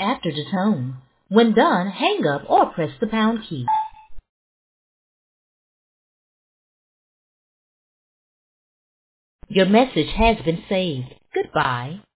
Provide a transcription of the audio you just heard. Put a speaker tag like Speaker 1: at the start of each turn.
Speaker 1: after the tone. When done, hang up or press the pound key. Your message has been saved. Goodbye.